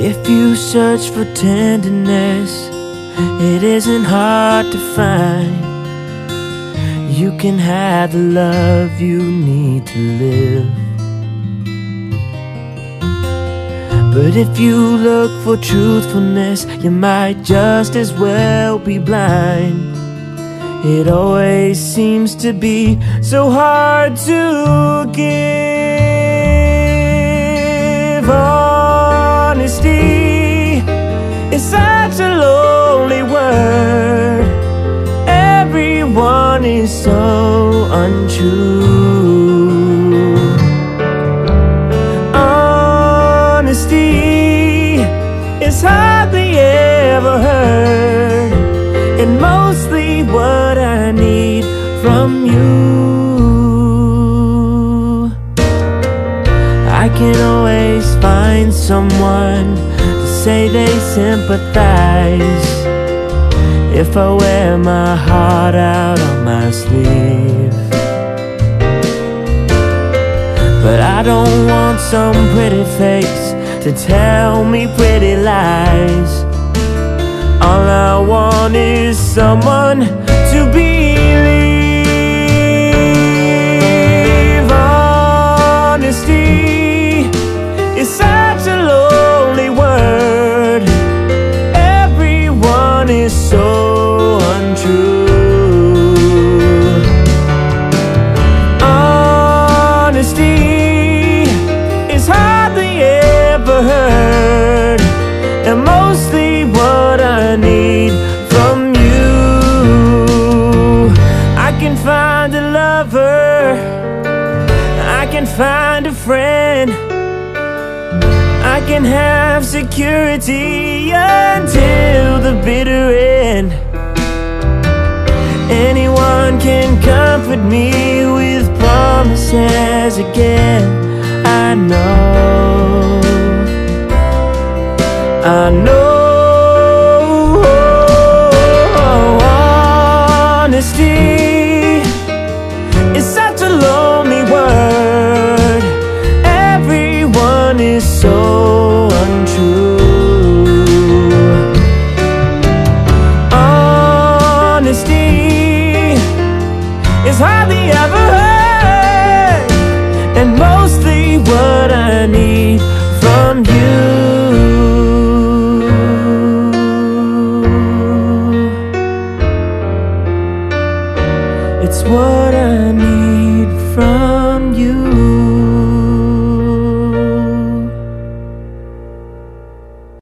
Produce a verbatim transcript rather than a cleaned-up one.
If you search for tenderness, it isn't hard to find. You can have the love you need to live. But if you look for truthfulness, you might just as well be blind. It always seems to be so hard to give. Honesty is such a lonely word. Everyone is so untrue. Honesty is hardly ever heard, and mostly what I need from you. I can always find someone to say they sympathize if I wear my heart out on my sleeve. But I don't want some pretty face to tell me pretty lies. All I want is someone to believe. Honesty is such a lonely word. Everyone is so untrue. Honesty is hardly ever heard, and mostly what I need from you. I can find a lover, I can find a friend, I can have security until the bitter end. Anyone can comfort me with promises again. I know, I know